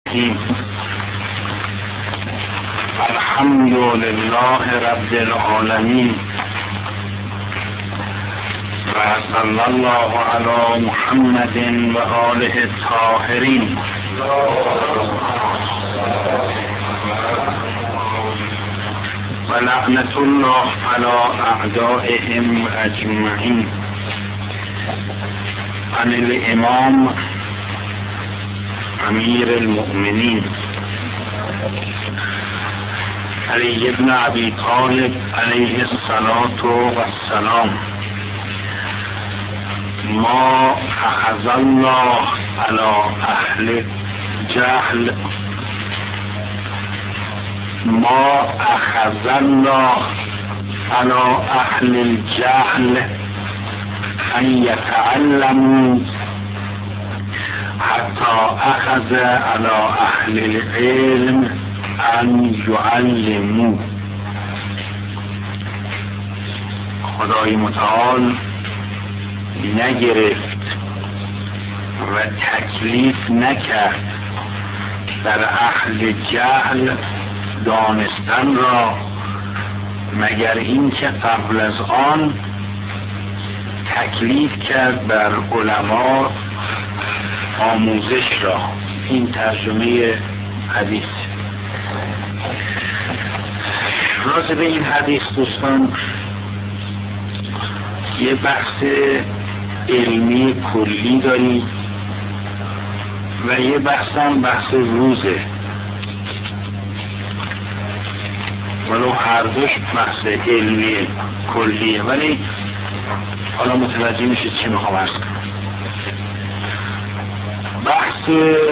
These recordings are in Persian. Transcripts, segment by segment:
الحمد لله رب العالمين و صلی الله علی محمد و آله الطاهرین و لعنت الله علی اعدائهم اجمعین. عن الامام امیر المؤمنین علی بن ابی طالب علیه الصلاة والسلام: ما اخذ الله علی اهل جهل ما اخذ الله علی اهل الجهل ان یتعلموا حتی اخذ علی اهل العلم ان یعلموا. خدای متعال نگرفت و تکلیف نکرد در اهل جهل دانستن را، مگر این که قبل از آن تکلیف کرد بر علما آموزش را. این ترجمه حدیث. راجع به این حدیث دوستان یه بحث علمی کلی داریم و یه بحث روزه، ولو هر دوش بحث علمی کلیه، ولی حالا متوجه میشید چی میخوام عرض کنم. بحث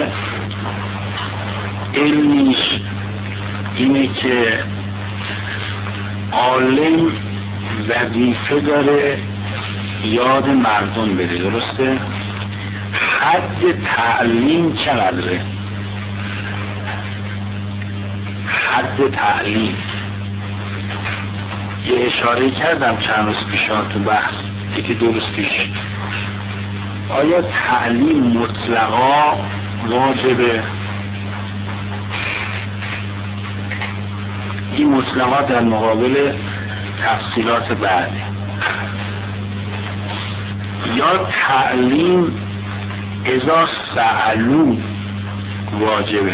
علمیش اینه که عالم وظیفه داره یاد مردم بده، درسته؟ حد تعلیم چقدره؟ حد تعلیم یه اشاره کردم چند روز پیش تو بحث، یکی دو روز پیش. آیا تعلیم مطلقا واجبه؟ این مطلقا در مقابل تفصیلات بعده. یا تعلیم اذا سألو واجبه،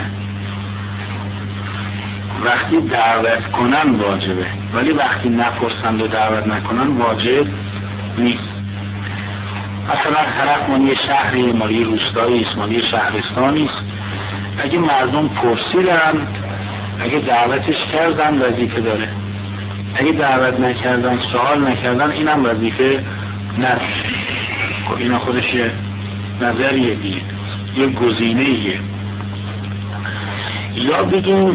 وقتی دعوت کنن واجبه، ولی وقتی نپرسند و دعوت نکنن واجب نیست. مثلا طرف مال یه شهری، مال یه روستایی است، مال یه شهرستانی است، اگه مردم پرسیدن، اگه دعوتش کردن وظیفه داره، اگه دعوت نکردن، سوال نکردن، اینم وظیفه نداره. خب اینا خودش یه نظریه دیگه، یه گزینه‌ایه. یا بگیم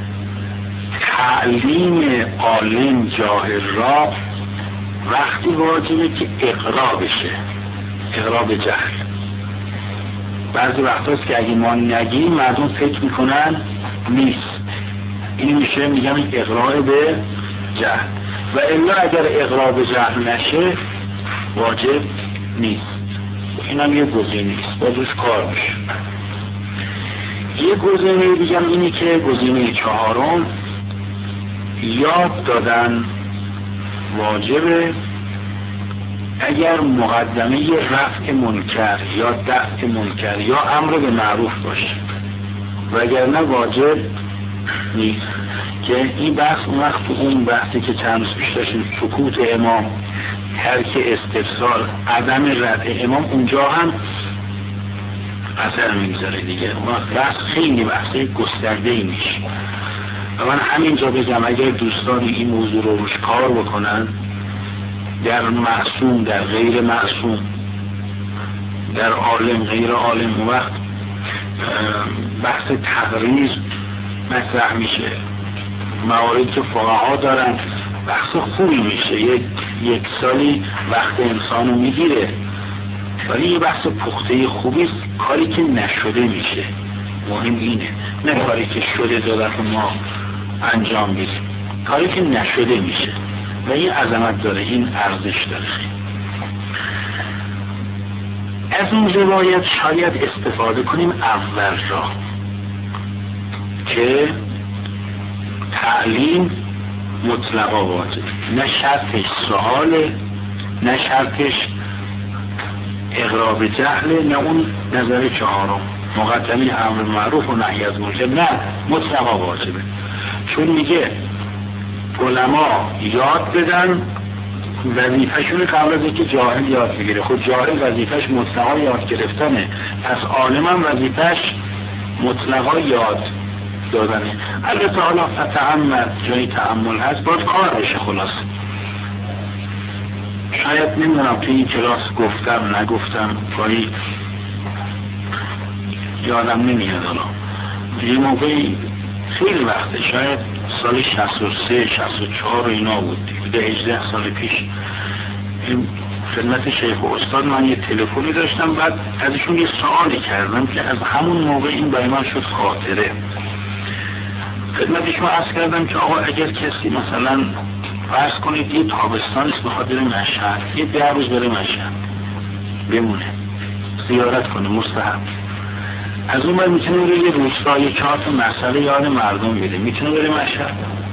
تعلیم عالم جاهل را وقتی واجبه که اقرا بشه، اقرا به جهل. بعضی وقت هست که اگه ما نگیم مردم فکر میکنن نیست، این میشه میگم اقرا به جهل. و الا اگر اقرا به جهل نشه واجب نیست. این هم یه گزینه است، با دوش کار میشه. یه گزینه دیگه اینه که گزینه چهارم، یاد دادن واجبه اگر مقدمه رفع منکر یا دفع منکر یا امر به معروف باشه، و اگر نه واجب نیست. که این بحث اون وقت تو اون بحثی که چند روز پیش داشتیم، سکوت امام، ترک استفسار، عدم رد امام، اونجا هم اثر میگذاره دیگه. بحث خیلی بحث گسترده‌ای میشه. و من همینجا بگم اگر دوستانی این موضوع رو روش کار بکنن، در معصوم، در غیر معصوم، در عالم، غیر عالم، اون وقت بحث تقریر مطرح میشه. مواردی که فقها دارن بحث خوبی میشه، یک سالی وقت انسانو میگیره، ولی یه بحث پخته خوبی است. کاری که نشده میشه، مهم اینه، نه کاری که شده دادن ما انجام میدیم، کاری که نشده میشه و این عظمت داره، این ارزش داره. از این روایت شاید استفاده کنیم اول را. که تعلیم مطلقا واجب، نه شرطش سؤاله، نه شرطش اقرار به جهله، نه اون نظر چهارم مقدمی امر معروف و نهی از منکر، نه مطلقا واجبه. چون میگه علما یاد بدن وظیفه‌شون قبل از اینکه جاهل یاد بگیره. خود جاهل وظیفه‌ش مطلقا یاد گرفتنه، پس عالم هم وظیفه‌ش مطلقا یاد دادنه. البته حالا فتعمد جای تأمل هست، باید کار بشه. خلاص شاید نمیدونم توی این کلاس گفتم نگفتم، گاهی یادم نمیاد. حالا یه موقعی خیلی وقته، شاید سال 63 64 اینا بود، 18 سال پیش، خدمت شیخ و استاد من یه تلفنی داشتم، بعد ازشون یه سوالی کردم که از همون موقع این برای من شد خاطره. خدمتشون عرض کردم که آقا اگر کسی مثلا فرض کنید یه تابستان است بخواد بره مشهد، یه 10 روز بره مشهد بمونه زیارت کنه مستحب، از اون بعد میتونه بره یه روستا یه 4 تا مسئله یاد مردم بده، میتونه بره مشهد.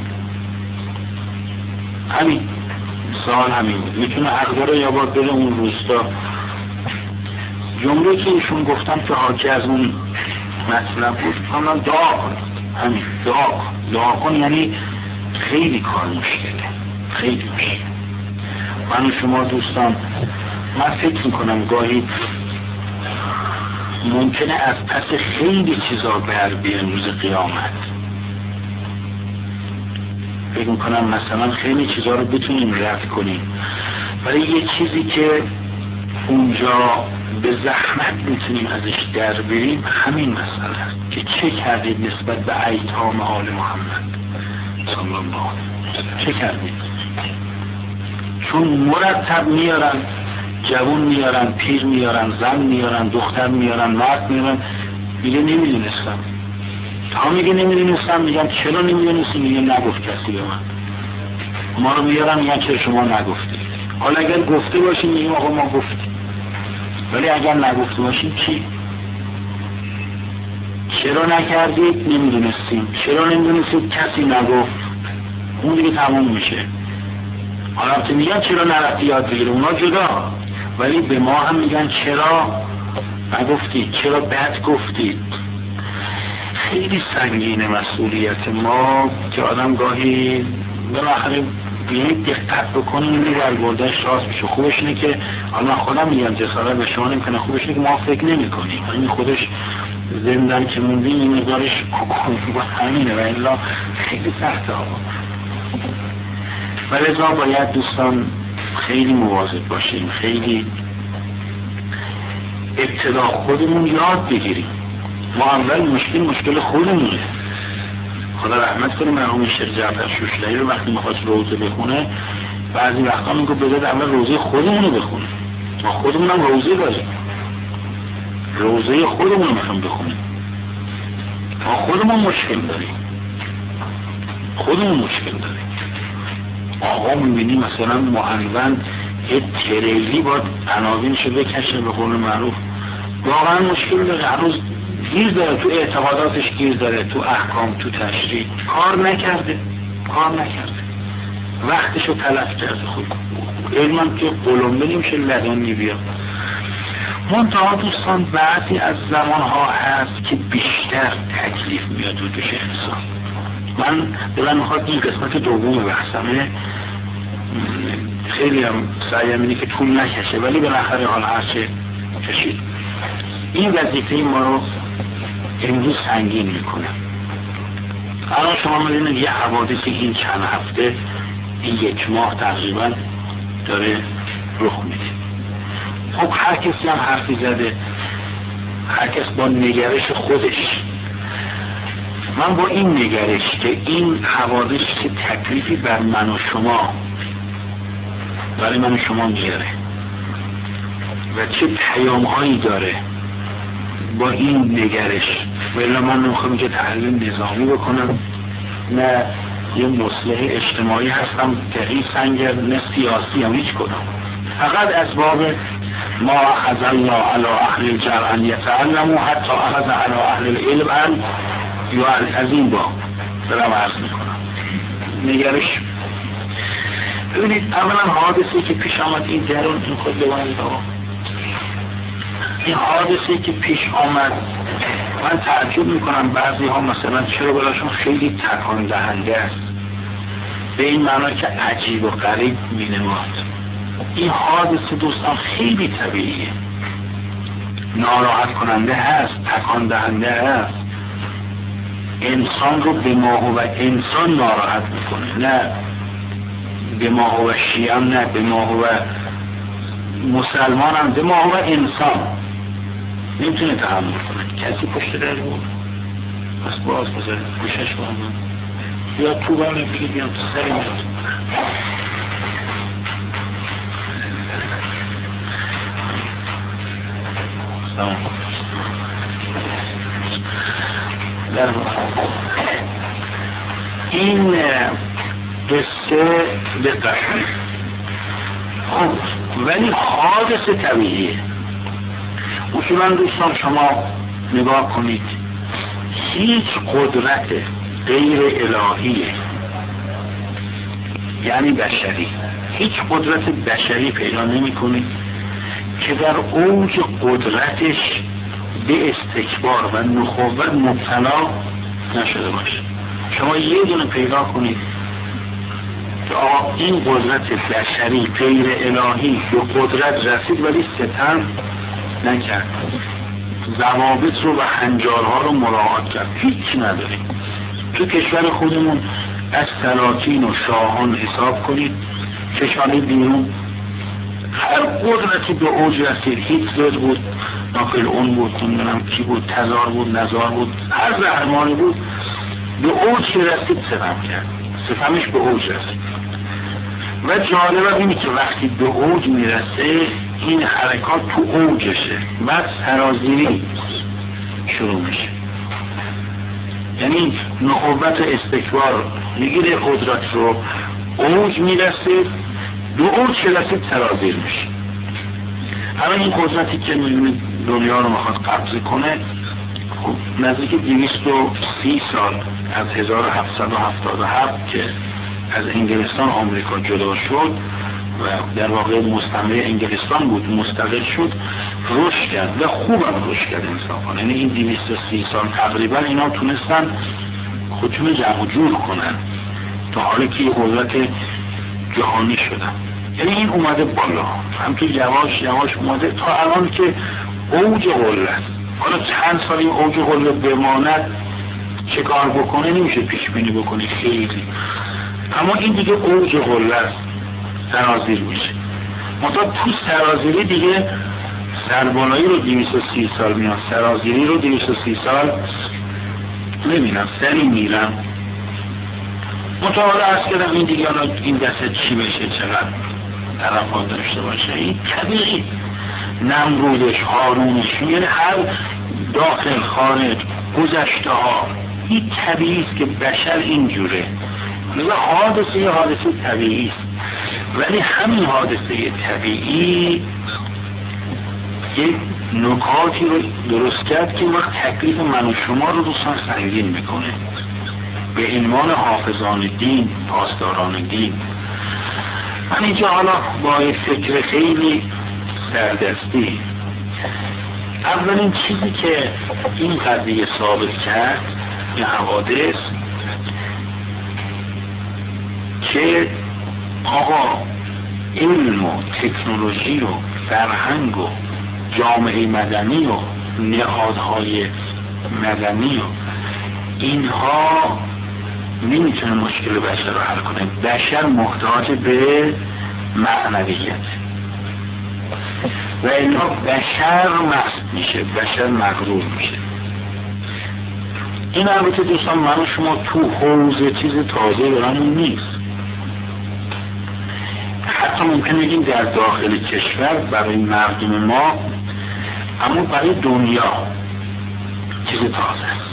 همین سوال همین بود، میتونه حق داره یا باید بره اون روستا. جمله که ایشون گفتم که حاکی از اون مطلب بود، من دعا کن. همین دعا کن یعنی خیلی کار مشکله، خیلی مشکل. من و شما دوستان، من فکر میکنم گاهی ممکنه از پس خیلی چیزا بر بیان روز قیامت. فکر میکنم مثلا خیلی چیزا رو بتونیم رد کنیم، ولی یه چیزی که اونجا به زحمت میتونیم ازش در بریم همین مسئله است که چه کردید نسبت به ایتام آل محمد صلی الله علیه و چه کردید؟ چون مرتب میارن، جوان میارن، پیر میارن، زن میارن، دختر میارن، مرد میارن، میگه نمیدونستم. تا میگه نمیدونستم، میگن چرا نمیدونستی؟ میگه نگفت کسی به من. ما رو میارن میگن چرا شما نگفتید؟ حالا اگر گفته باشیم میگیم آقا ما گفتیم، ولی اگر نگفته باشیم چی؟ چرا نکردید؟ نمیدونستیم. چرا نمیدونستید؟ کسی نگفت. اون دیگه تموم میشه. حالا که میگن چرا نرفتی یاد بگیری، اونا جدا، ولی به ما هم میگن چرا نگفتید، چرا بد گفتید. خیلی سنگینه مسئولیت ما که آدم گاهی بالاخره بیایید دقت بکنیم این برگردش راست میشه. خوبش اینه که حالا من خودم میگم جسارت به شما نمیکنه، خوبش اینه که ما فکر نمی کنیم، این خودش زندن که موندیم این مقدارش همینه و الا خیلی سخته ها. ولی لذا باید دوستان خیلی مواظب باشیم، خیلی ابتدا خودمون یاد بگیریم. ما اول مشکل خودمونه. خدا رحمت کنه مرحوم شیخ جعفر شوشتری رو وقتی میخواست روزه بخونه بعضی وقتا میگه بذار اول روزه خودمونو بخونیم. ما خودمونم روزه داریم، روزه خودمون میخوام بخونیم. ما خودمون مشکل داریم، آقا میبینی مثلا معنون یه تریلی باید عناوینشو بکشه به قول معروف، واقعا مشکل داره، هنوز گیر داره تو اعتقاداتش، گیر داره تو احکام، تو تشریع، کار نکرده، وقتشو تلف کرده. خود علمم که قلمبه نمیشه لدنی بیاد. منتها دوستان بعضی از زمانها هست که بیشتر تکلیف میاد و دوش انسان. من دلم میخواد این قسمت دوم بحثمه خیلی هم سعیم اینه که طول نکشه، ولی بالاخره حالا هرچه کشید. این وظیفه ما رو امروز سنگین میکنه. الان شما میدونید یه حوادثی این چند هفته، این 1 ماه تقریبا داره رخ میده. خب هر کسی هم حرفی زده، هر کس با نگرش خودش. من با این نگرش که این حوادث که تکلیفی بر من و شما، برای من و شما میاره و چه پیامهایی داره، با این نگرش ولی من نمیخوام که تحلیل نظامی بکنم، نه یه مصلح اجتماعی هستم دقیق سنگر، نه سیاسی هم هیچ کدام. فقط اسباب ما اخذ الله علی اهل الجرع ان یتعلموا حتی اخذ علی اهل العلم ان یا از این با دارم عرض میکنم نگرش. ببینید اولا حادثه که پیش آمد این درون این خود ببینید آقا این حادثه که پیش آمد من تعجب میکنم بعضی ها مثلا چرا براشون خیلی تکان دهنده است به این معنا که عجیب و غریب مینماد. این حادثه دوستان خیلی طبیعیه، ناراحت کننده هست، تکان دهنده هست، انسان رو به ما هو انسان ناراحت میکنه، نه به ما هو شیعه، نه به ما هو مسلمان هم، به ما هو انسان نمیتونه تحمل کنه. کسی پشت در بود بس باز بذاره گوشش با من یا تو برنه بگید بیام تو سری میاد این قصه دقت خب ولی حادثه طبیعیه. اصولا دوستان شما نگاه کنید هیچ قدرت غیر الهیه یعنی بشری، هیچ قدرت بشری پیدا نمی کنید که در اوج قدرتش به استکبار و نخوت مبتلا نشده باشه. شما یه دونه پیدا کنید که آقا این قدرت بشری غیر الهی به قدرت رسید ولی ستم نکرد، ضوابط رو و هنجارها رو مراعات کرد. هیچ نداریم. تو کشور خودمون از سلاطین و شاهان حساب کنید کشانی بیرون هر قدرتی به اوج رسید، هیتلر بود، ناپل اون بود، نمیدونم کی بود، تزار بود، نزار بود، هر قهرمانی بود به اوج رسید ستم کرد، ستمش به اوج رسید. و جالبه اینه که وقتی به اوج میرسه این حرکات تو اوجشه بعد سرازیری شروع میشه، یعنی نخوت استکبار میگیره قدرت رو اوج میرسه، به اوج رسید سرازیر میشه. الان این قدرتی که میبینید دنیا رو میخواد قبضه کنه نزدیک 230 سال از 1777 که از انگلستان آمریکا جدا شد و در واقع مستعمره انگلستان بود مستقل شد رشد کرد و خوبم رشد کرد انصافا. یعنی این 230 سال تقریبا اینا تونستن خودشون جمع جور کنن تا حالی که قدرت جهانی شدن. یعنی این اومده بالا همطور یواش یواش اومده تا الان که اوج قله است. حالا چند سال این اوج قله بماند چه کار بکنه نمیشه پیش بینی بکنی خیلی، اما این دیگه اوج قله است، سرازیر میشه. منتها تو سرازیری دیگه سربالایی رو 230 سال میاد، سرازیری رو 230 سال نمیدونم سری میرم. منتها حالا عرض کردم این دیگه حالا این دسته چی بشه چقدر طرفات داشته باشه این طبیعی نمرودش هارونش یعنی هر داخل خارج گذشته ها این طبیعی است که بشر اینجوره. مثلا حادثه یه حادثه طبیعی است ولی همین حادثه طبیعی یک نکاتی رو درست کرد که وقت تکلیف من و شما رو دوستان سنگین میکنه به عنوان حافظان دین، پاسداران دین. من اینجا حالا با یک فکر خیلی سردستی اولین چیزی که این قضیه ثابت کرد این حوادث که آقا علم و تکنولوژی و فرهنگ و جامعه مدنی و نهادهای مدنی و اینها نمیتونه مشکل بشر رو حل کنه. بشر محتاج به معنویت و اینا بشر مست میشه، بشر مغرور میشه. این البته دوستان من و شما تو حوزه چیز تازه برامون نیست، حتی ممکن بگیم در داخل کشور برای مردم ما، اما برای دنیا چیز تازه است.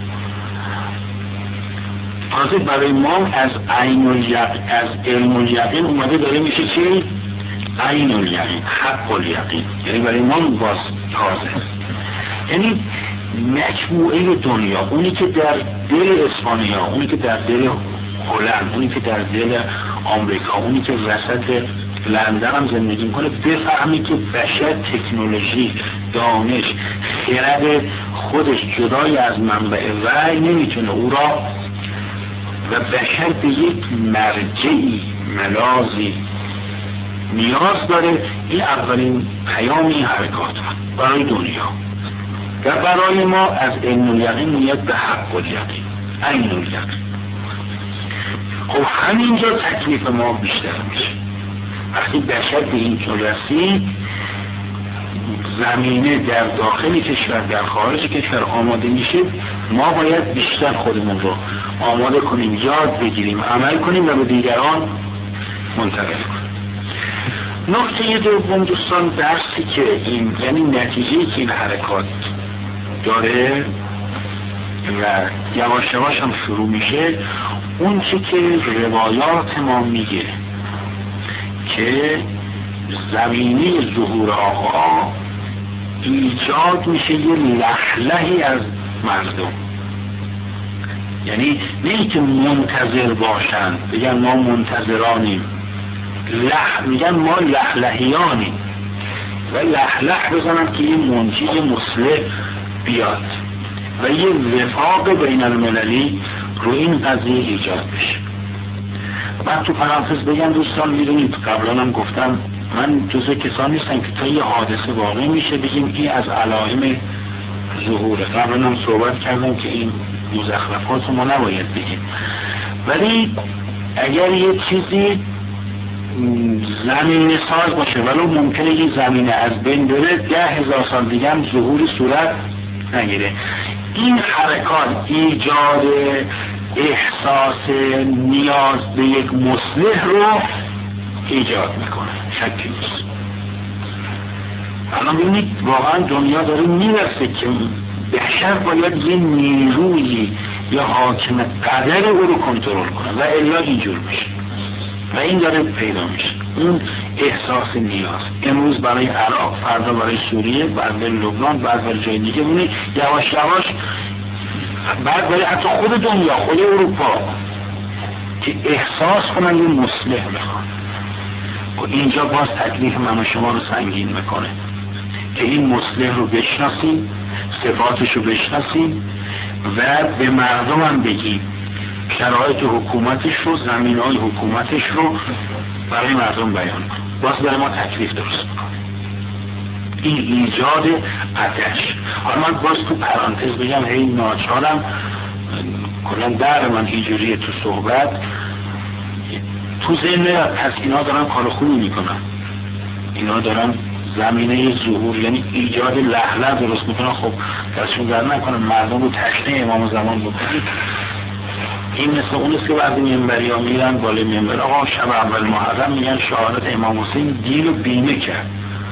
تازه برای ما از عین الیقین، از علم الیقین اومده داره میشه چی؟ عین الیقین، حق الیقین. یعنی برای ما باز تازه است. یعنی مجموعه دنیا، اونی که در دل اسپانیا، اونی که در دل هلند، اونی که در دل آمریکا، اونی که وسط لندن هم زندگی میکنه، بفهمی که بشر تکنولوژی، دانش، خرد خودش جدای از منبع وحی نمیتونه او را، و بشر به یک مرجعی، ملاذی نیاز داره. این اولین پیام این حرکات برای دنیا و برای ما از علم الیقین میاد به حق الیقین، عین الیقین. خب همینجا تکلیف ما بیشتر میشه. وقتی بشر به این جا رسید، زمینه در داخل کشور، در خارج کشور آماده میشه، ما باید بیشتر خودمون رو آماده کنیم، یاد بگیریم، عمل کنیم و به دیگران منتقل کنیم. نکته دوم دوستان، درسی که این، یعنی نتیجه‌ای که این حرکات داره و یواش یواش هم شروع میشه، اون چی که روایات ما میگه که زمینه ظهور آقا ایجاد میشه یه لحلهی از مردم. یعنی نه که منتظر باشن بگن ما منتظرانیم، میگن ما لحلهیانیم و لحلح بزنن که یه منجی مصلح بیاد و یه وفاق بین المللی رو این قضیه ایجاد بشه. من تو پرانتز بگم دوستان، میدونید قبلا هم گفتم من جزء کسانی نیستم که تا یه حادثه واقع میشه بگیم این از علائم ظهوره. قبلا هم صحبت کردم که این مزخرفات ما نباید بگیم، ولی اگر یه چیزی زمینه ساز باشه ولو ممکنه یه زمینه از بین بره، 10,000 سال دیگه هم ظهوری صورت نگیره. این حرکات ایجاد احساس نیاز به یک مصلح رو ایجاد میکنه، شکی نیست. الان ببینید واقعا دنیا داره میرسه که بشر باید یه نیروی یا حاکم قدر او رو کنترل کنه و الا اینجور میشه و این داره پیدا میشه. اون احساس نیاز امروز برای عراق، فردا برای سوریه، بعد برای لبنان، بعد برای جای دیگه، اونی یواش یواش بعد برای حتی خود دنیا، خود اروپا که احساس کنن یه مصلح میخوان. و اینجا باز تکلیف من و شما رو سنگین میکنه که این مصلح رو بشناسیم، صفاتش رو بشناسیم و به مردم هم بگیم شرایط حکومتش رو، زمینهای حکومتش رو برای مردم بیان کنیم. باز برای ما تکلیف درست میکنه. این ایجاد آتش. حالا من باز تو پرانتز بگم هی ناچارم کلا در من اینجوریه تو صحبت تو ذهن پس اینا دارن کار خوبی میکنن، اینا دارن زمینه ظهور یعنی ایجاد لحله درست میکنن. خب دستشون در نکنن مردم رو تشنه امام زمان بکنید. این مثل اون است که بعضی منبری ها میرن بالای منبر آقا شب اول محرم میگن شهادت امام حسین دین رو بیمه کرد.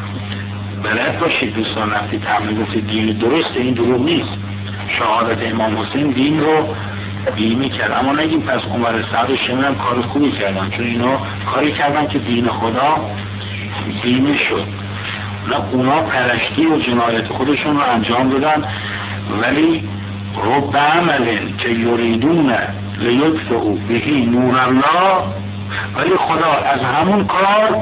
بلد باشید دوستان وقتی تبلیغات دین درسته، این دروغ نیست. شهادت امام حسین دین رو بیمه کرد، اما نگیم پس عمر سعد و شمر هم کار خوبی کردن، چون اینا کاری کردن که دین خدا بیمه شد. اونا پرشتی و جنایت خودشون رو انجام دادن، ولی رب عمل که یریدون لیطفئوا به نور الله، ولی خدا از همون کار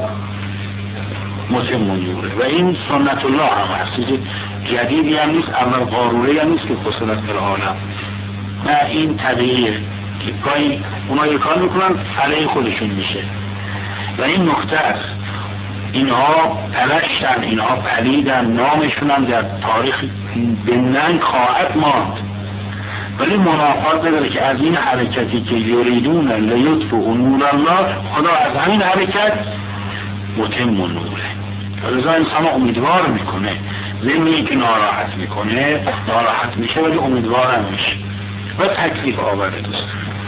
متم نوره و این سنت الله هم هست، جدیدی هم نیست، اول قاروره هم نیست که خسرت فی العالم. نه این طبیعیه که گاهی اونا یه کار میکنن علیه خودشون میشه و این نکته است. اینها پلشتن، اینها پلیدن، نامشون هم در تاریخ به ننگ خواهد ماند، ولی منافات نداره که از این حرکتی که یریدون لیطفئوا نور الله، خدا از همین حرکت متم نوره. لذا انسان امیدوار میکنه، ضمن که ناراحت میکنه، ناراحت میشه ولی امیدوار هم میشه و تکلیف آورده. دوست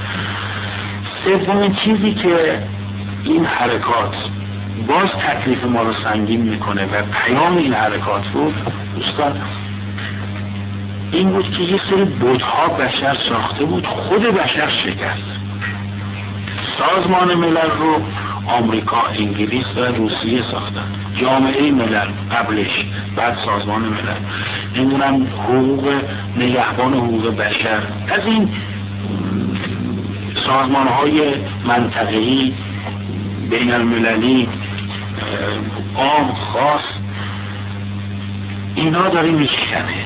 سومین چیزی که این حرکات باز تکلیف ما رو سنگین میکنه و پیام این حرکات بود دوستان این بود که یه سری بت‌ها بشر ساخته بود، خود بشر شکست. سازمان ملل رو آمریکا، انگلیس و روسیه ساختن، جامعه ملل قبلش، بعد سازمان ملل. نمیدونم حقوق نگهبان حقوق بشر، از این سازمان‌های منطقه‌ای بین المللی عام خاص، اینا داره میشکنه.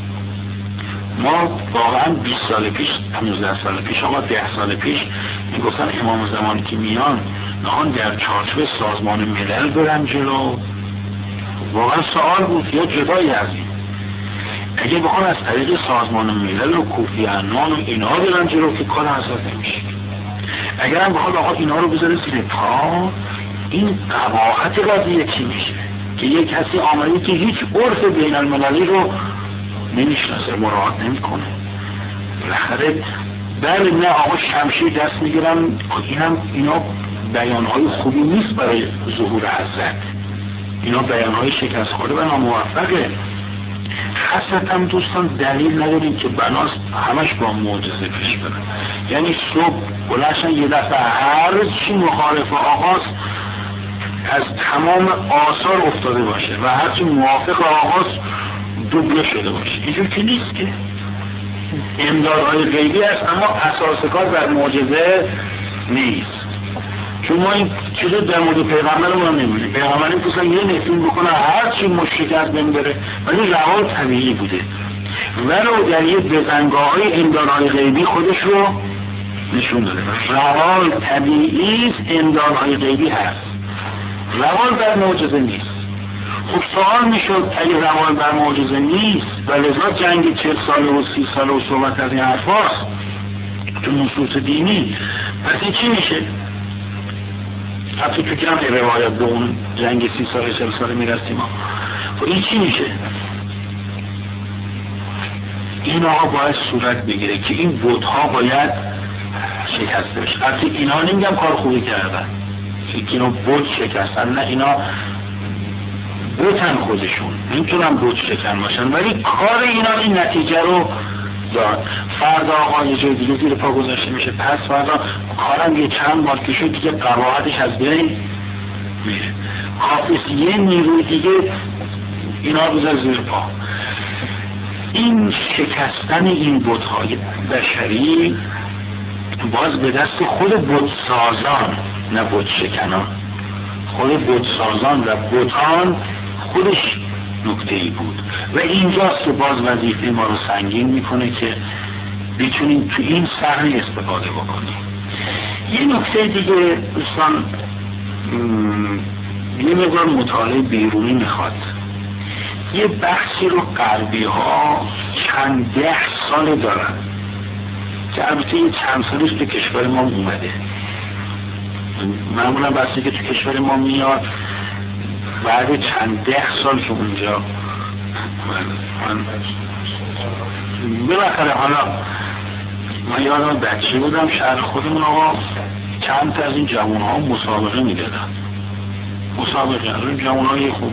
ما واقعا 20 سال پیش 15 سال پیش 10 سال پیش میگفتن امام زمانی که میان نهان در چارچوب سازمان ملل برن جلو، واقعا سوال بود یا جدای از این اگه بخوان از طریق سازمان ملل و کوفی عنان و اینا برن جلو که کار حضرت نمیشه. اگر هم بخواد آقا اینا رو بذاره زیر پا، این قباحت قضیه چی میشه که یک کسی آمده که هیچ عرف بین المللی رو نمیشناسه، مراعات نمیکنه. بالاخره بله نه آقا شمشیر دست میگیرن، اینا بیانهای خوبی نیست برای ظهور حضرت، اینا بیانهای شکست خورده و ناموفقه. خاصتا دوستان دلیل نداریم که بناس همش با معجزه پیش برن. یعنی صبح بلاشن یه دفعه هر چی مخالف آقاست از تمام آثار افتاده باشه و هر چی موافق آقاست دوبله شده باشه. اینجور که نیست که امدادهای غیبی هست اما اساس کار بر معجزه نیست. چون ما این چیزا در مورد پیغمبرمون هم نمی‌بینیم. پیغمبر می‌خواستن یه نفرین بکنه هر چی مشرک از بین بره، ولی روال طبیعی بوده. ولو در یه بزنگاه‌های امدادهای غیبی خودش رو نشون داده. روال طبیعی است، امدادهای غیبی هست. روال بر معجزه نیست. خب سوال میشد اگه روال بر معجزه نیست و لذا جنگ 40 ساله و 30 ساله و صحبت از این حرفاست تو نصوص دینی، پس این چی میشه؟ حتی تو جمع روایت به اون جنگ 30 ساله 40 ساله میرسیم. خب این چی میشه؟ این آقا باید صورت بگیره که این بت‌ها باید شکسته بشه. حتی اینا نمیگم کار خوبی کردن که اینا بت شکستن، نه اینا بتن خودشون نمیتونن بت شکن باشن، ولی کار اینا این نتیجه رو داد. فردا آقا یه جای دیگه زیر پا گذاشته میشه، پس فردا کارم یه چند بار که شد دیگه قباحتش از بین میره. حافظ یه نیروی دیگه اینا بذار زیر پا. این شکستن این بت‌های بشری باز به دست خود بت‌سازان، نه بت شکنان، خود بت‌سازان و بتان خودش نکته‌ای بود و اینجاست که باز وظیفه ما رو سنگین میکنه که بتونیم تو این صحنه استفاده بکنیم. یه نکته دیگه دوستان، یه مقدار مطالعه بیرونی میخواد. یه بحثی رو غربی ها چند 10 سال دارن که البته یه چند سالش تو کشور ما اومده. معمولا بحثی که تو کشور ما میاد بعد چند 10 سال که اونجا من بالاخره حالا من یادم بچه بودم شهر خودمون آقا چند تا از این جوان ها مسابقه میدادن. مسابقه از این جوان های خوب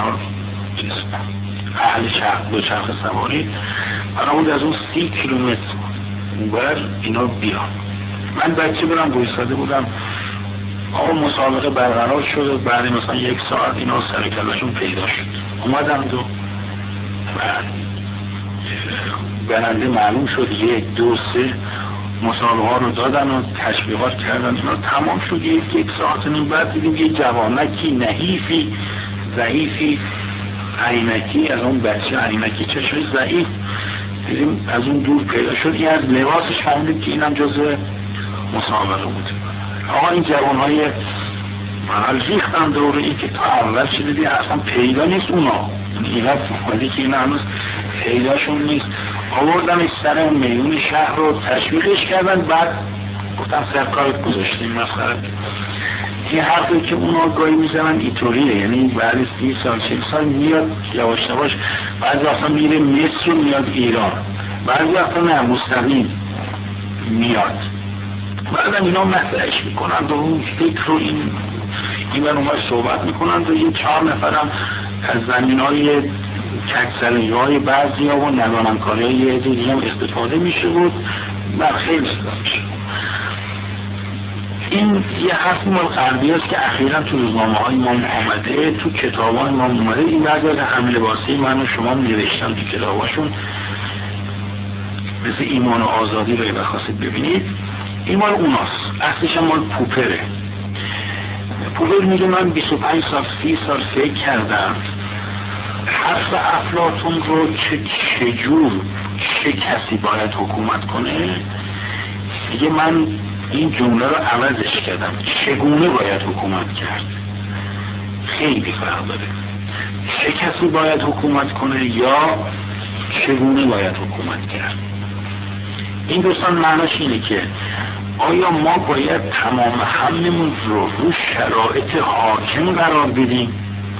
اهل چرخ دو چرخ سواری برامون از اون 30 کیلومتر اونور اینا بیان. من بچه بودم بایستاده بودم، آقا مسابقه برقرار شد، بعد مثلا 1 ساعت اینا سرکلشون پیدا شد، اومدم دو بعد برنده معلوم شد 1 2 3 مسابقه ها رو دادن و تشویقات کردن، اینا تمام شد. 1 ساعت و نیم بعد دیدیم یه جوانکی نحیفی ضعیفی عینکی، از اون بچه عینکی چشمش ضعیف دیدیم از اون دور پیدا شد، این از لباسش فهمید که اینم جزء مسابقه بود. آقا این جوانهای محل ریختن دوره این که تا اول چه دیدی اصلا پیدا نیست اونا، اینا فهمیدی که اینا هنوز پیداشون نیست. آوردنش سر اون میون شهر رو تشویقش کردن، بعد گفتن سرکارت گذاشتیم مسخره. این حرفی که اونا گاهی میزنن اینطوریه، یعنی بعد 30 سال 40 سال میاد یواش یواش، بعضی وقتا میره مصر و میاد ایران، بعضی وقتا نه مستقیم میاد. بعدم اینا مطرحش میکنند و اون فکر رو این من اومد صحبت میکنند و این 4 نفرم از زمین های ککسرگی های بعضی ها و ندانمکاری های یه دیگه هم استفاده میشه بود بر خیلی صدا میشه. این یه حرفی مال غربی است که اخیراً تو روزنامه‌های ما اومده، تو کتاب‌های ما اومده. این بعضی از حمله واسه من و شما نوشتن تو کتاباشون، مثل ایمان و آزادی رو بخواستید ببینید. این مال اوناست، اصلش هم مال پوپره. پوپر میگه من 25 سال 30 سال فکر کردم حرف افلاطون رو چه کسی باید حکومت کنه. میگه من این جمله رو عوضش کردم، چگونه باید حکومت کرد. خیلی فرق داره، چه کسی باید حکومت کنه یا چگونه باید حکومت کرد. این دوستان معناش اینه که آیا ما باید تمام هممون رو شرایط حاکم قرار بدیم،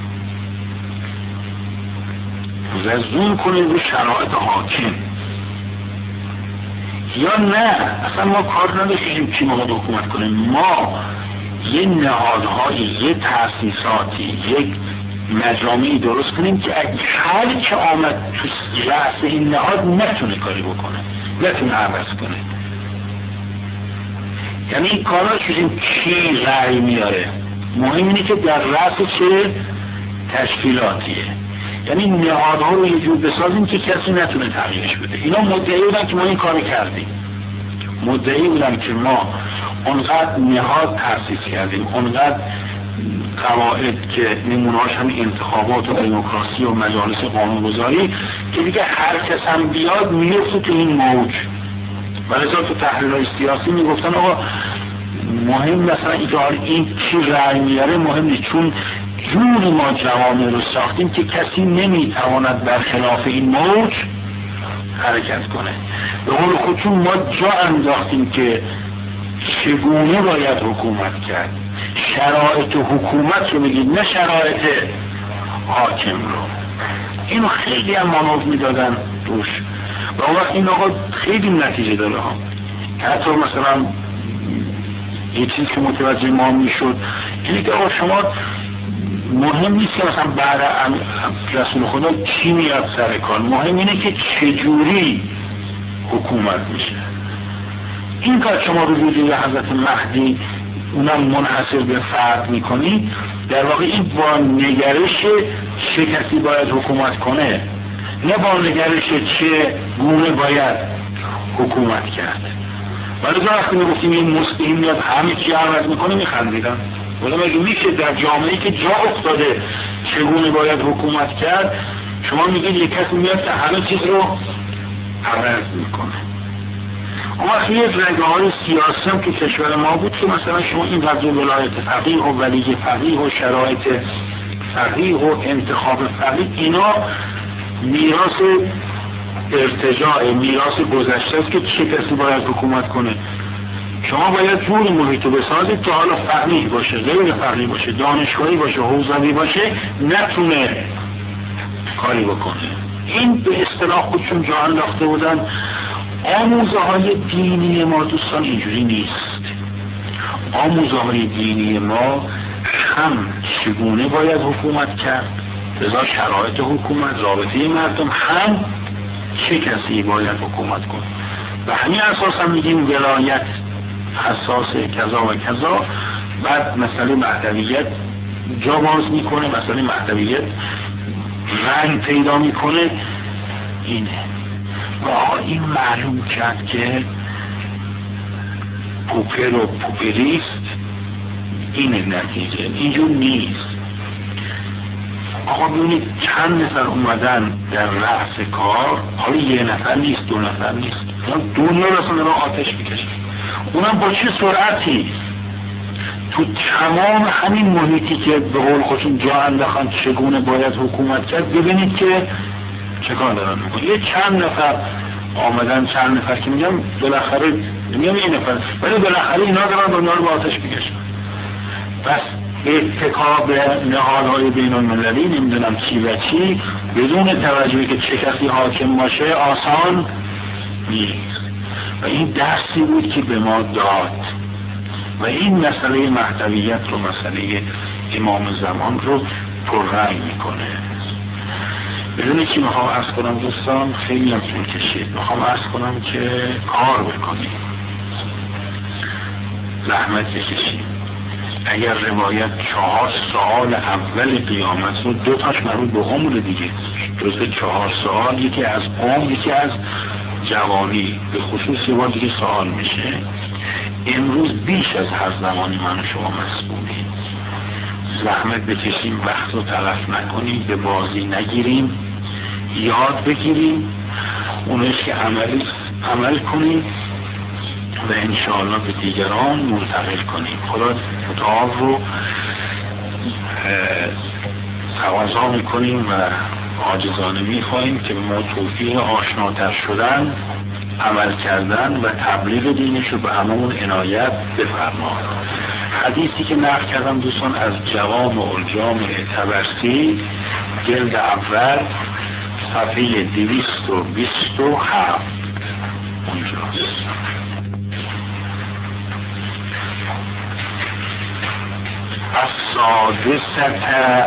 زوم کنیم رو شرایط حاکم، یا نه اصلا ما کار نداشتیم کی ما حکومت کنیم. ما یه نهادهایی، یه تأسیساتی، یک مجامعی درست کنیم که اگه هر که آمد تو رأس این نهاد نتونه کاری بکنه، نتونه عوض کنه. یعنی این کارا شدیم کی رأی میاره، مهم اینه که در رأس چه تشکیلاتیه. یعنی نهادها رو یه جور بسازیم که کسی نتونه تغییرش بده. اینا مدعی بودن که ما این کارو کردیم، مدعی بودن که ما اونقدر نهاد تأسیس کردیم، اونقدر قواعد که نمونه‌هاش هم انتخابات و دموکراسی و مجالس قانون‌گذاری که دیگه هر کس هم بیاد میفته تو این موج. ولی تو تحلیل‌های سیاسی میگفتن آقا مهم مثلا این کی رأی میاره مهم نیست، چون جوری ما جوامع رو ساختیم که کسی نمیتواند برخلاف این موج حرکت کنه. به قول خودتون ما جا انداختیم که چگونه باید حکومت کرد. شرایط حکومت رو بگید، نه شرایط حاکم رو. اینو خیلی هم مانور میدادن روش و اون وقت این آقا خیلی نتیجه داره ها. حتی مثلا یه چیزی که متوجه ما میشد اینه که آقا شما مهم نیست که مثلا بعد رسول خدا چی میاد سر کار، مهم اینه که چجوری حکومت میشه. این کار شما رو وجود حضرت مهدی اونم منحصر به فرد میکنی، در واقع این با نگرش چه کسی باید حکومت کنه، نه با نگرش چه گونه باید حکومت کرد. ولی وقتی میگفتیم این مسلم میاد همه چی عوض میکنه میخندیدن. ولی مگه میشه در جامعه‌ای که جا افتاده چگونه باید حکومت کرد شما میگید یک کسی میاد که همه چیز رو عوض میکنه. اما وقتی یک رگه‌های سیاسی هم که کشور ما بود که مثلا شما این وضع ولایت فقیه و ولی فقیه و شرایط فقیه و انتخاب فقیه اینا میراث ارتجاع، میراث گذشته است که چه کسی باید حکومت کنه. شما باید جور محیط رو بسازید که حالا فقیه باشه، غیر فقیه باشه، دانشگاهی باشه، حوزوی باشه، نتونه کاری بکنه. این به اصطلاح خودشون جا انداخته بودن. آموزه های دینی ما دوستان اینجوری نیست. آموزه های دینی ما هم چگونه باید حکومت کرد، رضا شرایط حکومت، رابطه مردم، هم چه کسی باید حکومت کنه. و همین اساس هم میگیم ولایت حساس کذا و کذا. بعد مسئله مهدویت جا باز میکنه، مسئله مهدویت رنگ پیدا میکنه. اینه و این معلوم کرد که پوپر و پوپریست اینه نتیجه. اینجور نیست. آقا ببینید چند نفر اومدن در رأس کار، حالا یه نفر نیست، دو نفر نیست، دنیا رسانه را آتش میکشه. اونم با چه سرعتی تو تمام همین محیطی که به قول خودشون جا انداختن چگونه باید حکومت کرد. ببینید که چه کار دارن میکنن. یه چند نفر آمدن، چند نفر که میگم بالاخره نمیگم یه نفر، ولی بالاخره اینا دارن دنیا رو با آتش میکشن. بس اتکا به نهادهای بین المللی نمیدونم چی و چی بدون توجهی که چه کسی حاکم باشه آسان نیست. و این درسی بود که به ما داد و این مسئله مهدویت رو، مسئله امام زمان رو پررنگ میکنه. بدون که میخوام عرض کنم دوستان، خیلی هم طول کشید، میخوام عرض کنم که کار بکنیم. زحمت بکشیم. اگر روایت 4 سوال اول قیامت رو 2 تاش مربوط به عمر دیگه، جزء 4 سوال، یکی از عمر یکی از جوانی، به خصوص یه بار دیگه سوال میشه. امروز بیش از هر زمانی من و شما مسئولیم. زحمت بکشیم، وقت رو تلف نکنیم، به بازی نگیریم، یاد بگیریم، اونش که عمل کنیم و انشاءالله به دیگران منتقل کنیم. خدا متعال رو تقاضا میکنیم و عاجزانه میخواهیم که به ما توفیق آشناتر شدن، عمل کردن و تبلیغ دینش رو به همون عنایت بفرما. حدیثی که نقل کردم دوستان از جوامع الجامع طبرسی جلد اول صفحه 227 اونجاست. السادسة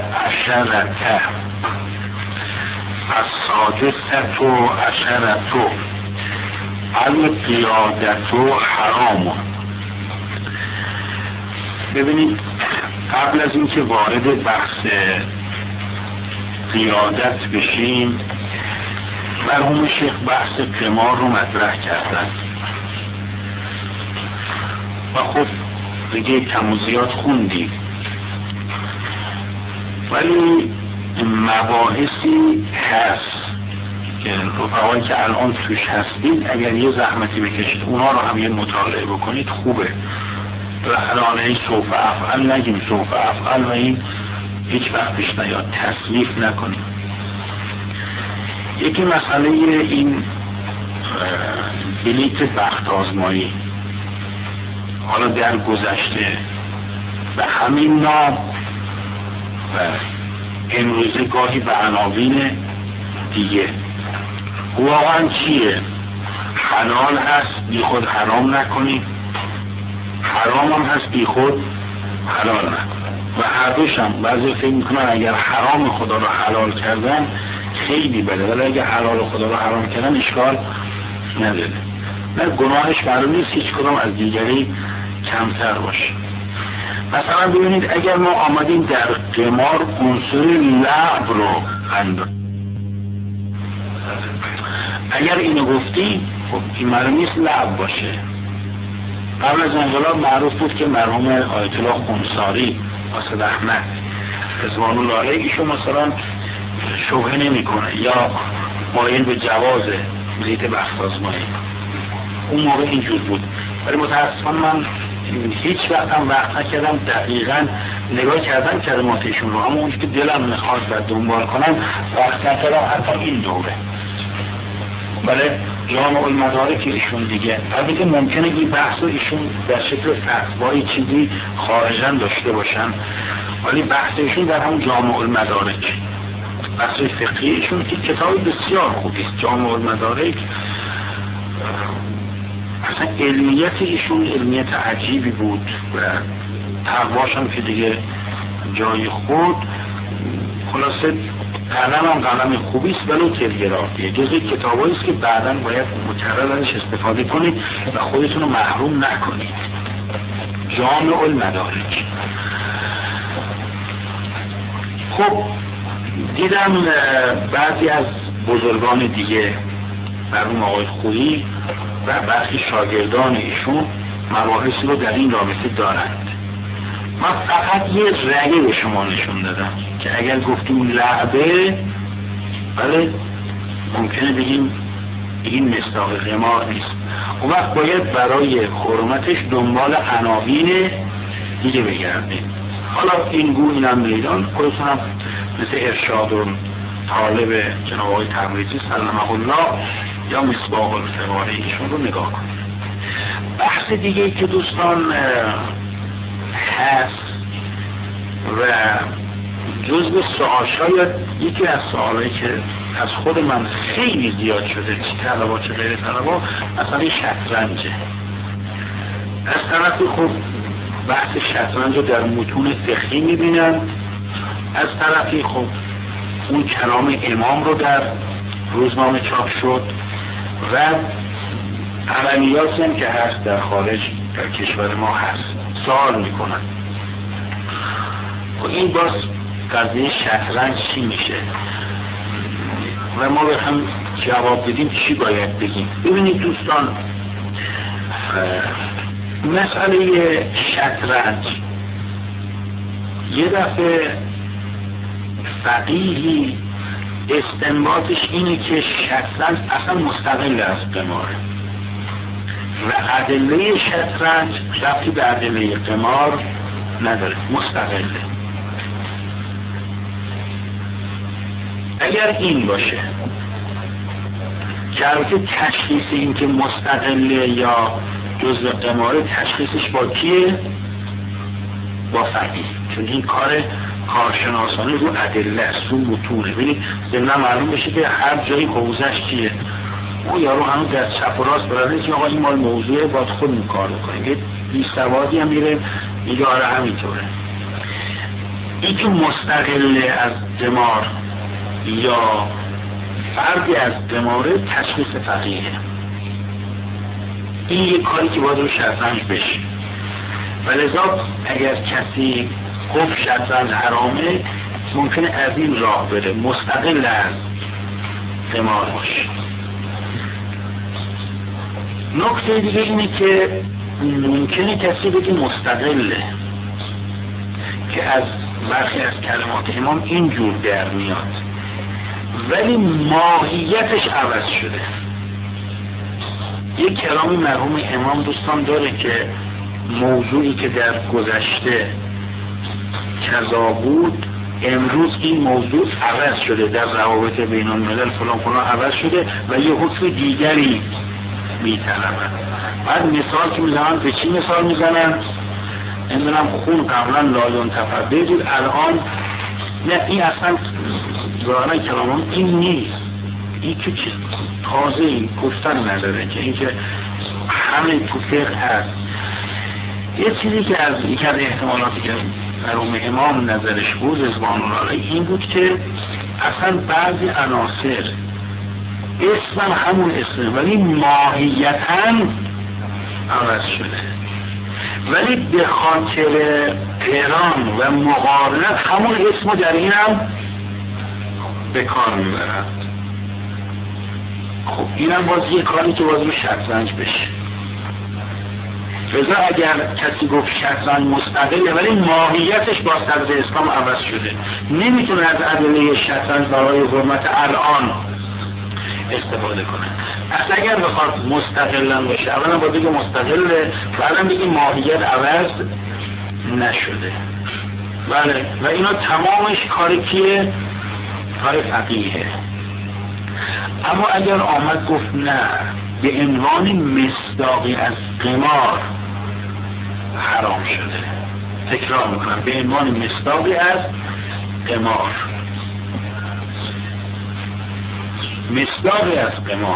عشرة القیادة حرام. ببینید قبل از اینکه وارد بحث قیادت بشیم، مرحوم شیخ بحث قمار رو مطرح کردن و خب دیگه کم و زیاد خوندیم، ولی مباحثی هست که رفقایی که الان توش هستید اگر یه زحمتی بکشید اونا رو هم یه مطالعه بکنید خوبه. الان این سوف افعل نگیم، سوف افعل و این هیچ وقت پیش نیاد، تصویف نکنیم. یکی مسئله این بلیت بخت آزمایی، حالا در گذشته به همین نام و امروزه گاهی به عناوین دیگه. واقعا چیه؟ حلال هست بی خود حرام نکنی، حرام هم هست بی خود حلال نکنی. و هر دوش هم بعضی فکر میکنن اگر حرام خدا رو حلال کردن خیلی بده، ولی اگر حلال خدا رو حرام کردن اشکال نداره. نه گناهش معلوم نیست هیچ کدام از دیگری کمتر باشه. مثلا ببینید اگر ما آمدیم در قمار عنصر لعب رو اگر اینو گفتیم خب این معلوم نیست لعب باشه. قبل از انقلاب معروف بود که مرحوم آیت الله خونساری اسد احمد رضوان الله علیه ایشون مثلا شبهه نمیکنه یا مایل به جواز بلیت بخت آزمایی. اون موقع اینجور بود، ولی متاسفانه من هیچ وقت هم وقت نکردم دقیقاً نگاه کردم کلماتشون رو، اما اونی که دلم میخواد و دنبال کنم وقت نکردم حتی این دوره. بله جامع المدارک ایشون دیگه، البته ممکنه این بحث رو ایشون در شکل فتوایی چیزی خارجاً داشته باشن، ولی بحث ایشون در همون جامع المدارک، بحث فقهی ایشون که کتاب بسیار خوبی است. جامع المدارک اصلا علمیت ایشون علمیت عجیبی بود و تقواش هم که دیگه جای خود. خلاصه قلم هم قلم خوبی است ولو تلگرافیه، جزء کتابایی است که بعداً باید مکرر ازش استفاده کنید و خودتون رو محروم نکنید. جامع المدارک. خب دیدم بعضی از بزرگان دیگه مرحوم آقای خویی و برخی شاگردان ایشون مباحثی رو در این رابطه دارند. من فقط یه رگه به شما نشون دادم که اگر گفتیم لعبه، بله ممکنه بگیم این مصداق قمار نیست، اون وقت باید برای حرمتش دنبال عناوین دیگه بگردیم. حالا این گو اینم میدان خودتونم مثل ارشاد و طالب جناب آقای تبریزی سلمه الله یا مصباح الفقاره ایشون رو نگاه کنید. بحث دیگه که دوستان هست و جزء سوال، شاید یکی از سوالایی که از خود من خیلی زیاد شده چه طلبا چه غیر طلبا، مثلا شطرنجه. از طرفی خب بحث شطرنج رو در متون فقهی میبینن، از طرفی خب اون کلام امام رو در روزنامه چاپ شد و عملیاتی هم که هست در خارج در کشور ما هست سوال میکنن و این باز قضیه شطرنج چی میشه و ما بخوام جواب بدیم چی باید بگیم. ببینید دوستان، مسئله شطرنج یه دفعه فقیهی استنباطش اینه که شطرنج اصلا مستقل از قماره و ادله شطرنج ربطی به ادله قمار نداره، مستقله. اگر این باشه که البته تشخیص این که مستقله یا جزء قماره تشخیصش با کیه؟ با فقیه، چون این کارشناسانه رو ادله است، رو متونه. ببینید ضمن معلوم بشه که هر جایی حوزش چیه. اون یارو هنوز در چپ و راست برده که آقا این مال موضوعه باید خودمون کار بکنیم. یه بی‌سوادی هم میره میگه آره همینطوره. این که مستقله از قمار یا فردی از قماره تشخیص فقیه. این یک کاری که باید رو شطرنج بشه و لذا اگر کسی گفت شطرنج حرامه ممکنه از این راه بره مستقل از قمار باشه. نکته دیگه اینه که ممکنه کسی بگه مستقله که از برخی از کلمات امام اینجور در میاد ولی ماهیتش عوض شده. یک کلامی مرحوم امام دوستان داره که موضوعی که در گذشته کذا بود امروز این موضوع عوض شده، در روابط بین الملل فلان فلان عوض شده و یه حکم دیگری میطلبن. بعد مثال که میزنن به چی مثال میزنن؟ نمیدونم خون قبلا لایون تفرده بود الان نه، این اصلا ظاهرا کلام این نیست. این که تازه این گفتن نداره که این که همه تو فقه هست. یه چیزی که از یک از احتمالاتی که مرحوم امام نظرش بود رضوان الله علیه این بود که اصلا بعضی عناصر اسم همون اسم ولی ماهیتاً عوض شده، ولی به خاطر قران و مقارنت همون اسم در این هم به کار میبرند. خب اینم باز یه کاری که باز رو شطرنج بشه. رضا اگر کسی گفت شطرنج مستقله ولی ماهیتش با صدر اسلام عوض شده نمیتونه از ادله شطرنج برای حرمت الان استفاده کنه. اصلا اگر بخواد مستقلا باشه اولا با بگه مستقله بعدم بگه ماهیت عوض نشده. بله و اینا تمامش کار کیه؟ کار فقیهه. اما اگر آمد گفت نه به عنوان مصداقی از قمار حرام شده، تکرار میکنم به عنوان مصداقی از قمار، مصداقی از قمار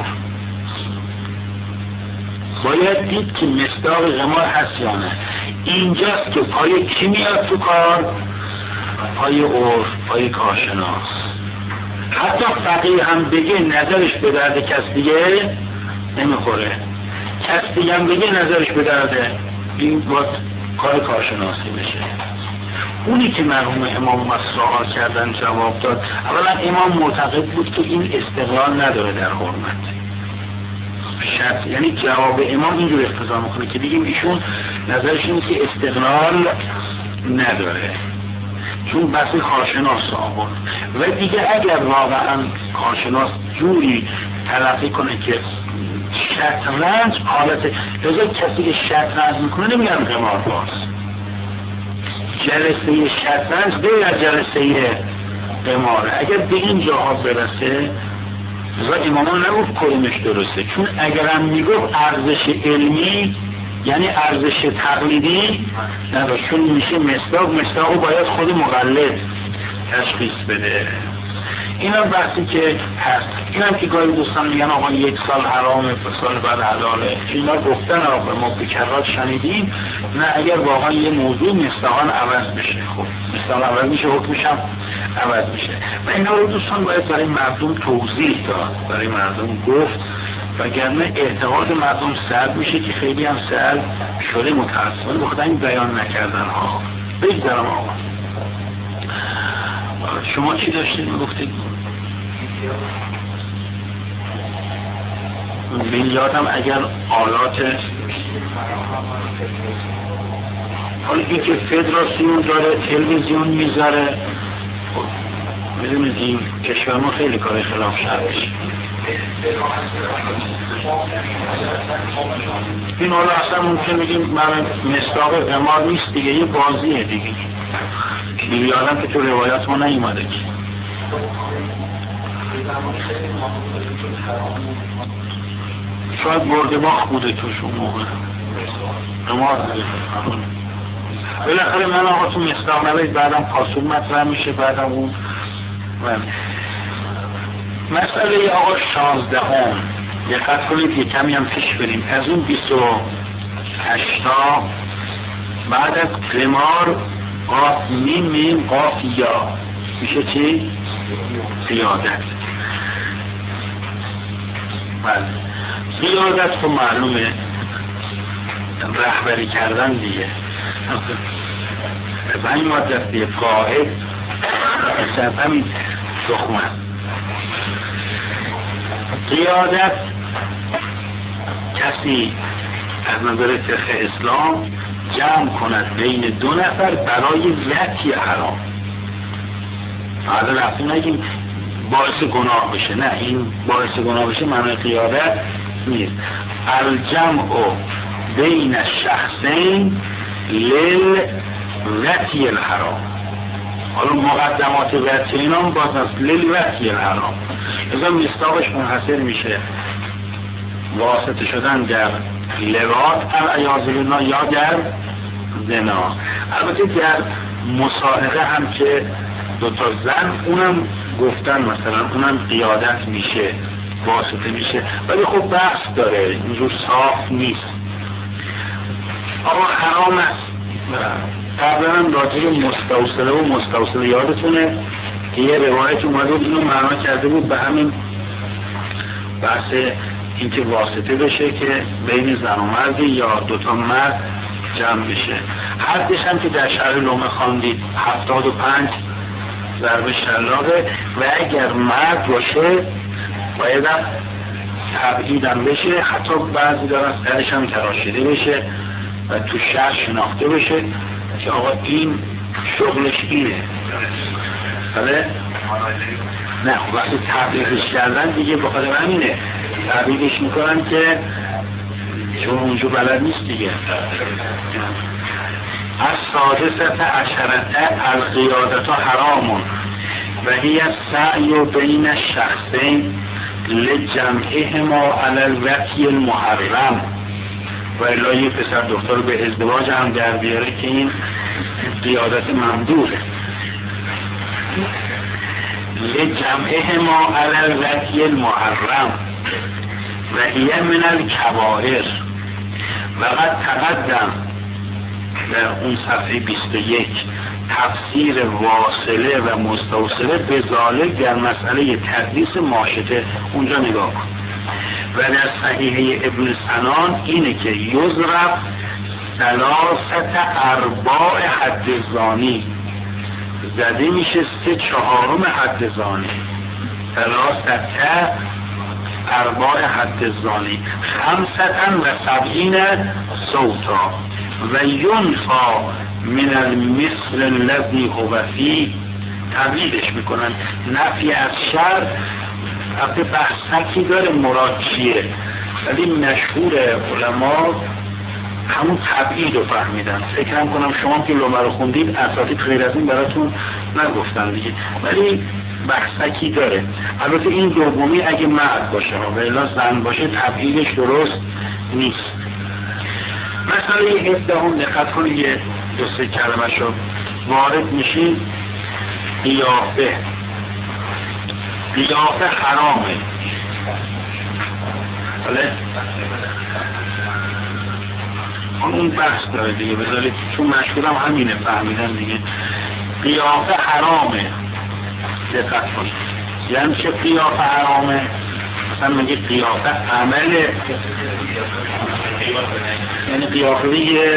باید دید که مصداق قمار هست یا نه. اینجاست که پای کی میاد تو کار؟ پای عرف، پای کارشناس. حتی فقیه هم بگه نظرش به درد کس دیگه نمیخوره، کس دیگه هم بگه نظرش به درد این باید کار کارشناسی بشه. اونی که مرحوم امام مسئله کردن جواب داد. اولا امام معتقد بود که این استقلال نداره در حرمت شرط، یعنی جواب امام اینجور اقتضا میکنه که بگیم ایشون نظرش اینه که استقلال نداره چون بحث کارشناس آورد. و دیگه اگر واقعا کارشناس جوری تلقی کنه که شطرنج حالت لذا کسی که شطرنج میکنه نمیگن قمار باز، جلسه شطرنج غیر از جلسه قماره. اگر به این جاها برسه و امامان نگفت کلمش درسته، چون اگرم میگفت ارزش علمی یعنی ارزش تقلیدی نداشت، چون میشه مصداق باید خود مقلد تشخیص بده. این هم بحثی که هست. این هم که گاهی دوستان میگن آقا 1 سال حرامه سال بعد حلاله، اینا گفتن آقا ما بکرات شنیدیم. نه، اگر واقعا یه موضوع مصداقاً عوض بشه خب مصداق عوض میشه حکمش هم عوض میشه و اینا رو دوستان باید برای مردم توضیح داد، برای مردم گفت وگرنه اعتقاد مردم سلب میشه که خیلی هم سلب شده متاسفانه بخاطر این بیان نکردن ها. بگذارم آقا شما چی داشتید میگفتید؟ میلیاردم اگر آلات حالا این که فدراسیون داره تلویزیون میذاره میدونید این کشور ما خیلی کار خلاف شرعی این حالا اصلا ممکن بگیم من مصداق قمار نیست دیگه یه بازیه دیگه میلیاردم که تو روایات ما نیومده که شاید برده باخت بوده توش اون موقع قمار بوده بالاخره من آقا تو مصداق نبید بعدم پاسور مطرح میشه بعدم اون مسئله آقا 16 دقت کنید یه کمی هم پیش بریم از اون 28 تا بعد از قمار قاف میم قاف یا میشه چی؟ قیادت قیادت خب معلومه رهبری کردن دیگه از همین مدرسه قائد از همین دخمه قیادت کسی از نظر فقه اسلام جمع کند بین دو نفر برای وطی حرام حالا رفتیم نگیم باعث گناه بشه نه این باعث گناه بشه معنی قیادت نیست الجمع بین الشخصین للوطی الحرام حالا مقدمات وطی اینا هم باز از للوطی الحرام ازا مصداقش منحصر میشه واسطه شدن در لواط العیاذ بالله یا در زنا البته در مصاحبه هم که دوتا زن اونم گفتن مثلا اونم قیادت میشه واسطه میشه ولی خب بحث داره اینجور صاف نیست آقا حرام است قبلا راجع مستوصله و مستوصله یادتونه که یه روایت اومده بود اینو معنا کرده بود به همین بحث اینکه واسطه بشه که بین زن و مردی یا دوتا مرد جمع بشه حدش هم که در شرح لومه خواندید 75 ضرب شلاقه و اگر مرد باشه باید هم تبعیدم بشه حتی بعضی دارن سرش هم تراشیده بشه و تو شهر شناخته بشه که آقا این شغلش اینه بله؟ نه خب وقتی تبعیدش کردن دیگه بخاطر همینه تبعیدش میکنن که چون اونجا بلد نیست دیگه از سادسته عشرته القیادت حرامون و هی السعی بین الشخصین لجمعهما علی الوطی المحرم و الهی پسر دختر به ازدواج هم در بیاره که این قیادت ممدوحه لجمعهما علی الوطی المحرم و هی من الکبائر و قد تقدم در اون صفحه 21 تفسیر واصله و مستوصله به ذالک در مسئله تدریس ماشطه اونجا نگاه کن و در صحیحه ابن سنان اینه که یضرب ثلاثه ارباع حد زانی زده میشه 3/4 حد زانی ثلاثه ارباع حد زانی 75 صوتا و ینفا من المثل الذي هو فيه تبعیدش میکنن نفی از شر البته بحثی داره مراد چیه ولی مشهور علما همون تبعید رو فهمیدن فکرم کنم شما که لومه رو خوندید اساتید غیر از این براتون نگفتن دیگه ولی بحثی داره البته این دومی اگه مرد باشه و الا زن باشه تبعیدش درست نیست مسئله 17 دقت کنید یه دو سه کلمه شو وارد میشین قیافه حرامه بله اون بحث داره دیگه بذارید چون مشهورم همینه فهمیدن دیگه قیافه حرامه دقت کنید یعنی چه قیافه حرامه اصلا میگه قیافه عمله، یعنی قیافه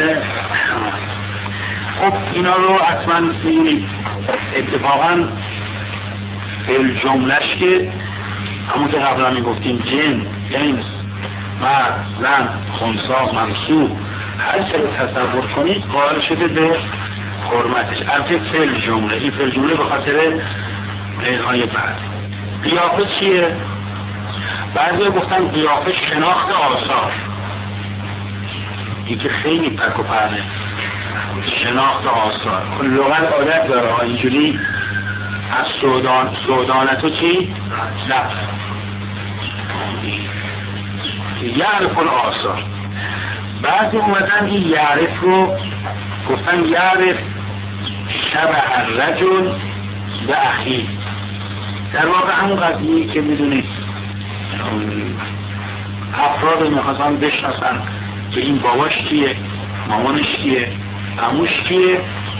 خب اینا رو حتما میدونید. اتفاقا فعل جملهش که همون که قبلا میگفتیم جن، انس، مرد، زن، خنثی، ممسوح، هر چه رو تصور کنید قائل شده به حرمتش. البته فعل جمله، این فعل جمله به خاطر غیرهای بعد. قیافه چیه؟ بعضی گفتن قیافه شناخت آثار، این که خیلی پک و پرنه. شناخت آثار لغت عادت داره اینجوری از سودانتو چی؟ نفس یعرف الآثار. بعضی اومدن این یعرف رو گفتن یعرف شبه الرجل به اخی. در واقع همون قضیه‌ای که میدونید افراد میخواستن بشناسن که این باباش کیه، مامانش کیه، عموش کیه،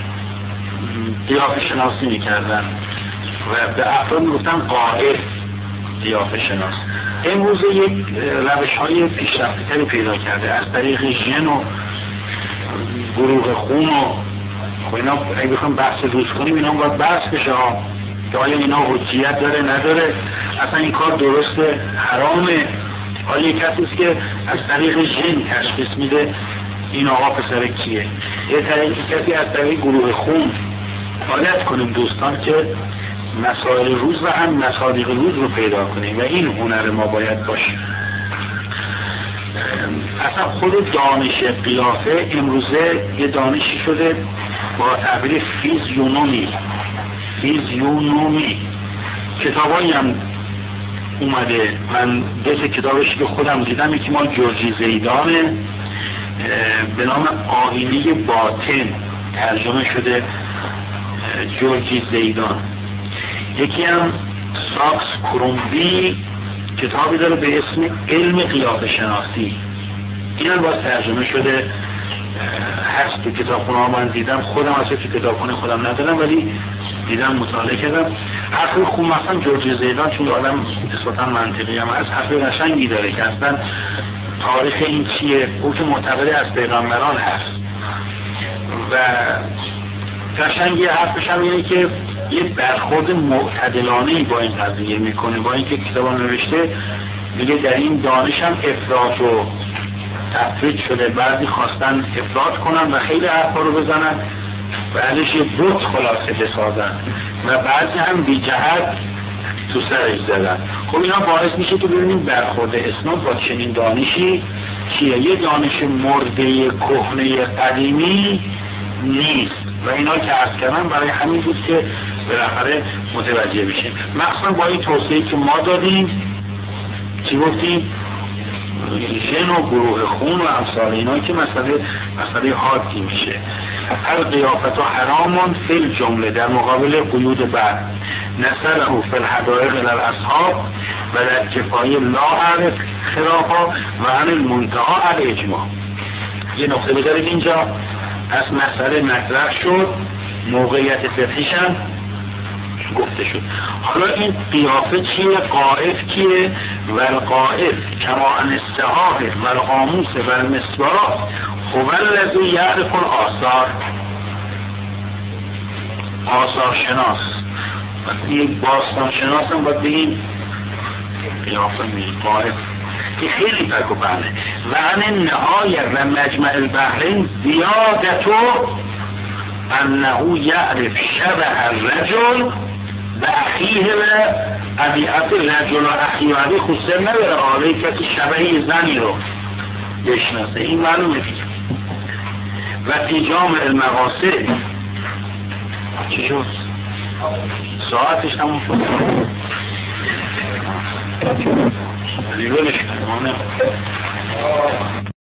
قیافه شناسی میکردن و به افراد میگفتن قائل قیافه شناس. امروز یک روش های پیشرفته تری پیدا کرده از طریق ژن و گروه خون و اینا. اگه بخوام بحث روز کنیم اینا باید بحث بشه ها که آیا اینا حجیت داره نداره، اصلا این کار درسته حرامه. حالا یک کسیست که از طریق ژن تشخیص میده این آقا پسر کیه، یه کسی از طریق گروه خون. عادت کنیم دوستان که مسائل روز و هم مصادیق روز رو پیدا کنیم و این هنر ما باید باشه. اصلا خود دانش قیافه امروزه یه دانشی شده با تعبیر فیزیونومی. کتابایی هم اومده، من دو کتابش که خودم دیدم، یکی مال جورجی زیدانه به نام آینه باطن، ترجمه شده جورجی زیدان. یکی هم ساکس کرومبی کتابی داره به اسم علم قیافه شناسی، این هم باز ترجمه شده هست تو کتابخونه ها. من دیدم، خودم اصلا تو کتابخونه خودم ندارم ولی دیدم مطالعه کردم. حرف خوب مثلا جورجی زیدان چون آدم نسبتا منطقی هم هست، حرف قشنگی داره که اصلا تاریخ این چیه، او که معتقد از پیغمبران هست و قشنگی حرفش هم اینه که یه برخورد معتدلانه‌ای با این قضیه میکنه. با اینکه کتاب نوشته میگه در این دانش هم افراط و تفرید شده، بعضی خواستن افراط کنن و خیلی حرفا رو بزنن و ازش یه بت خلاصه بسازن و بعضی هم بی جهت تو سرش زدن. خب اینا باعث میشه که ببینیم برخورد اسلام با چنین دانشی چیه. یه دانش مرده کهنه قدیمی نیست و اینا که عرض کردم برای همین بود که بالاخره متوجه بشیم. مخصوصا با این توصیه‌ای که ما دادیم، چی گفتیم؟ ژن و گروه خون و امثال اینا که مسئله حادی میشه. هر قیافت و حرامون فی الجمله در مقابل قیود بعد نصره فی الحدائق الاصحاب و در کفایه لا عرف خرافا و عن المنتهى الاجماع. یه نقطه بذارید اینجا. از مسئله مطرح شد، موقعیت فقهیش هم گفته شد. حالا این قیافه چیه؟ قائف کیه؟ و القائف کما ان الصحاح و القاموس و المصباح هو الذی یعرف الاثار. آثار شناس. وقتی یک باستان شناس هم باید بگیم قیافه قائف که خیلی پک و پرنه. و عن النهایه و مجمع البحرین زیادتو انه یعرف شبه الرجل به اخیه و طبیعت رجل و اخیه و عبی خصوصا نداره. آره کسی شبهی زنی رو بشناسه، این معلومه دیگه. و فی جامع المقاصد چی شد؟ ساعتش همون شد لیولش کنم